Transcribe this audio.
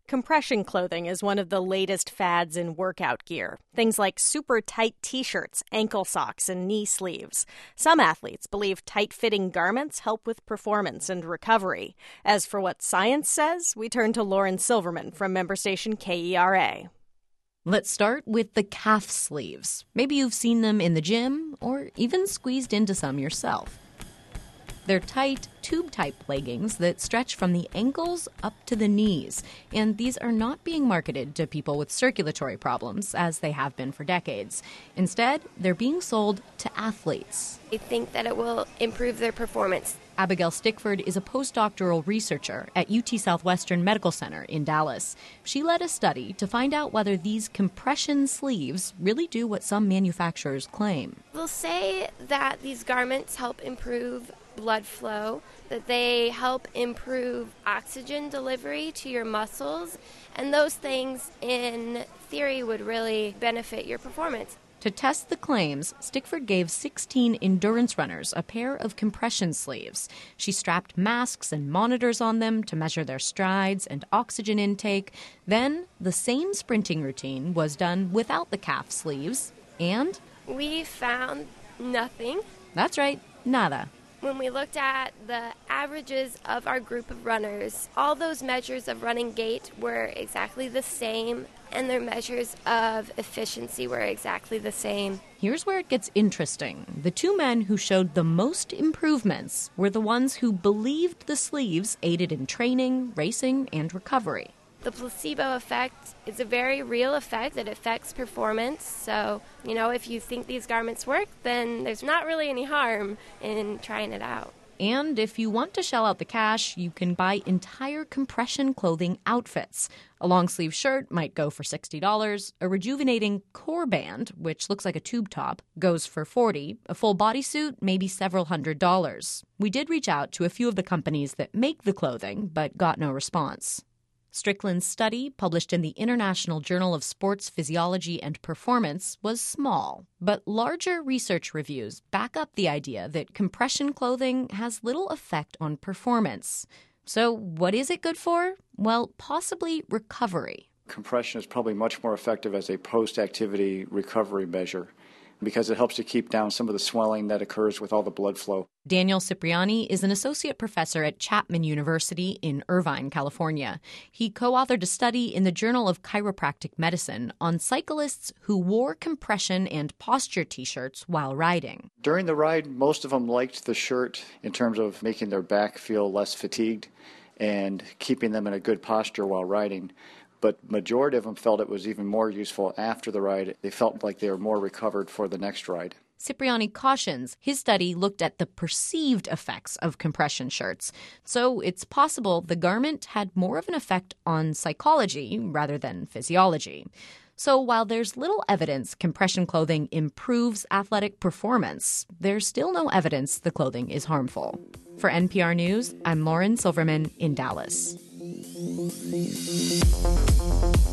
Compression clothing is one of the latest fads in workout gear. Things like super tight t-shirts, ankle socks, and knee sleeves. Some athletes believe tight-fitting garments help with performance and recovery. As for what science says, we turn to Lauren Silverman from member station KERA. Let's start with the calf sleeves. Maybe you've seen them in the gym or even squeezed into some yourself. They're tight, tube-type leggings that stretch from the ankles up to the knees. And these are not being marketed to people with circulatory problems, as they have been for decades. Instead, they're being sold to athletes. I think that it will improve their performance. Abigail Stickford is a postdoctoral researcher at UT Southwestern Medical Center in Dallas. She led a study to find out whether these compression sleeves really do what some manufacturers claim. They'll say that these garments help improve blood flow, that they help improve oxygen delivery to your muscles, and those things in theory would really benefit your performance. To test the claims, Stickford gave 16 endurance runners a pair of compression sleeves. She strapped masks and monitors on them to measure their strides and oxygen intake. Then, the same sprinting routine was done without the calf sleeves, and we found nothing. That's right, nada. When we looked at the averages of our group of runners, all those measures of running gait were exactly the same, and their measures of efficiency were exactly the same. Here's where it gets interesting. The two men who showed the most improvements were the ones who believed the sleeves aided in training, racing, and recovery. The placebo effect is a very real effect that affects performance. So, if you think these garments work, then there's not really any harm in trying it out. And if you want to shell out the cash, you can buy entire compression clothing outfits. A long-sleeve shirt might go for $60. A rejuvenating core band, which looks like a tube top, goes for $40. A full bodysuit, maybe several $100s. We did reach out to a few of the companies that make the clothing, but got no response. Strickland's study, published in the International Journal of Sports Physiology and Performance, was small, but larger research reviews back up the idea that compression clothing has little effect on performance. So what is it good for? Well, possibly recovery. Compression is probably much more effective as a post-activity recovery measure because it helps to keep down some of the swelling that occurs with all the blood flow. Daniel Cipriani is an associate professor at Chapman University in Irvine, California. He co-authored a study in the Journal of Chiropractic Medicine on cyclists who wore compression and posture T-shirts while riding. During the ride, most of them liked the shirt in terms of making their back feel less fatigued and keeping them in a good posture while riding. But majority of them felt it was even more useful after the ride. They felt like they were more recovered for the next ride. Cipriani cautions his study looked at the perceived effects of compression shirts. So it's possible the garment had more of an effect on psychology rather than physiology. So while there's little evidence compression clothing improves athletic performance, there's still no evidence the clothing is harmful. For NPR News, I'm Lauren Silverman in Dallas.